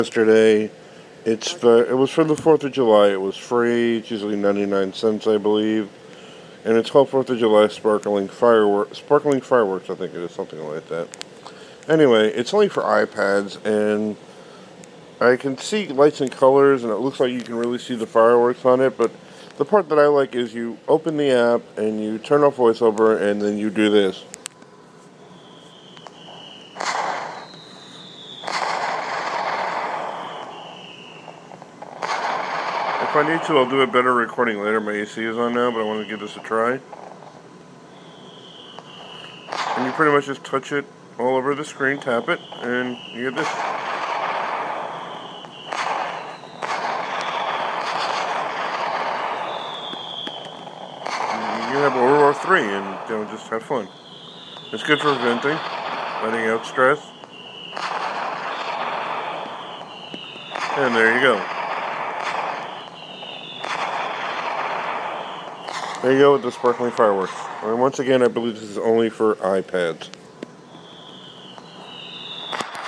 Yesterday. It was for the 4th of July. It was free. It's usually 99 cents, I believe. And it's called 4th of July Sparkling Fireworks, I think it is, something like that. Anyway, it's only for iPads, and I can see lights and colors, and it looks like you can really see the fireworks on it, but the part that I like is you open the app, and you turn off VoiceOver, and then you do this. If I need to, I'll do a better recording later. My AC is on now, but I want to give this a try. And you pretty much just touch it all over the screen, tap it, and you get this. You have World War III and just have fun. It's good for venting, letting out stress. And there you go. There you go with the sparkling fireworks. And once again, I believe this is only for iPads.